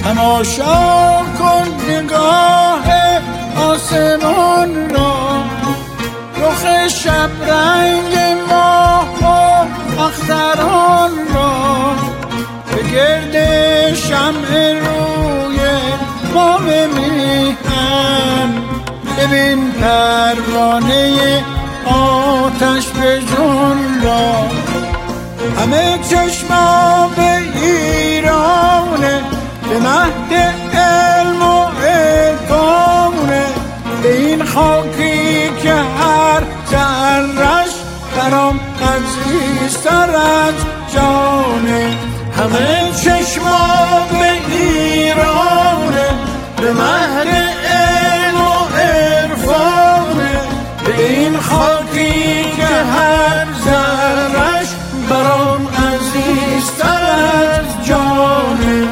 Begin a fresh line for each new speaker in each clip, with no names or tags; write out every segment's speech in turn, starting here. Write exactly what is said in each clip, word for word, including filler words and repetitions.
تماشا کن نگاه آسمان را، رخ شب رنگ ماه و اختران را، به گرد شمع روی ماه میهن ببین پروانه آتش به جان را. همه چشما به ایرانه، به مهد علم و عرفانه، به این خاکی که هر ذره‌اش برام عزیزتر از جانه. همه چشما به ایرانه، به مهد علم و عرفانه، به این خاکی که هر ذره‌اش برام عزیزتر از جانه.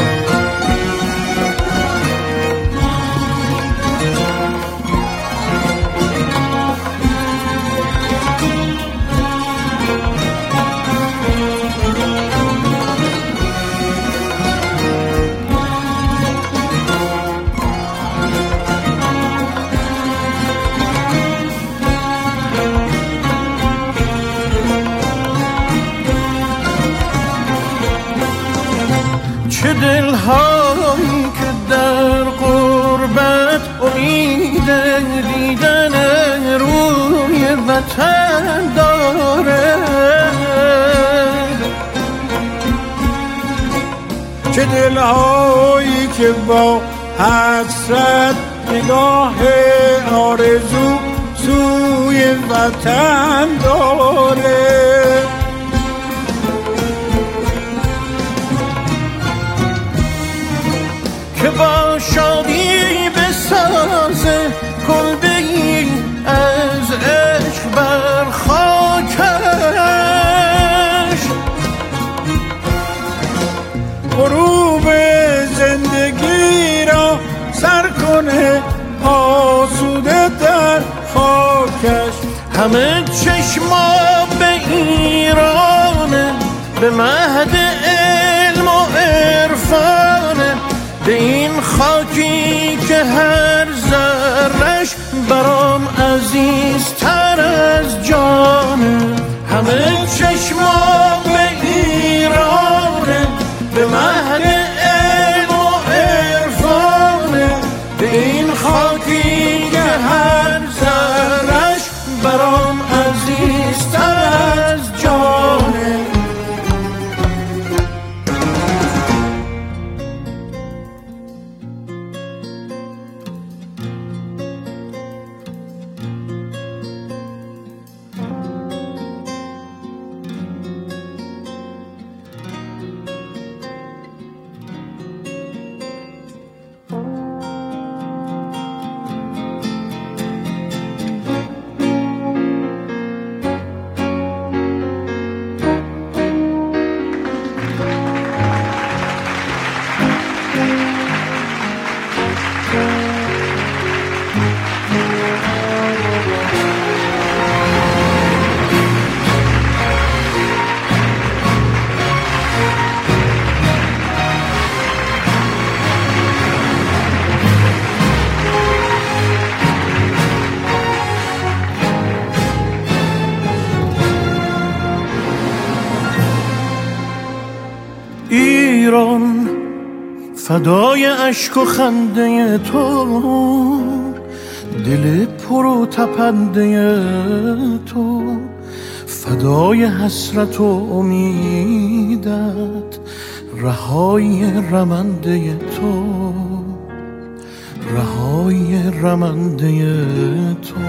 چه دلهایی که در غربت امید دیدن روی وطن داره،
چه دلهایی که با حسرت نگاه آرزو سوی وطن داره.
که با شادی بسازه کلبه‌ای از عشق بر خاکش،
غروب زندگی را سر کنه آسوده در خاکش.
همه چشما به ایرانه، به مهد علم و عرفانه، به این خاکی که هر ذره‌اش برام عزیزتر از جانه. همه چشما به ایرانه، به مهد علم و عرفانه، به این خاکی که هر ذره‌اش برام عزیزتر از جانه. ایران فدای اشک و خنده تو، دل پر و تپنده تو، فدای حسرت و امیدت، رهای رمنده تو، رهای رمنده تو.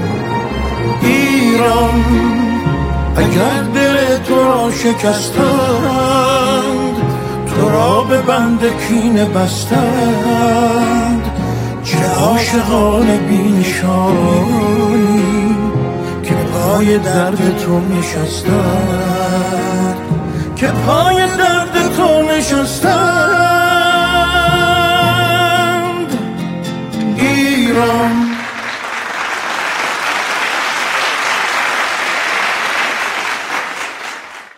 ایران اگر دل تو را شکستند، تو را به بند کینه بستند، چه عاشقان بی‌نشانی که پای درد تو نشستند، که پای درد تو نشستند.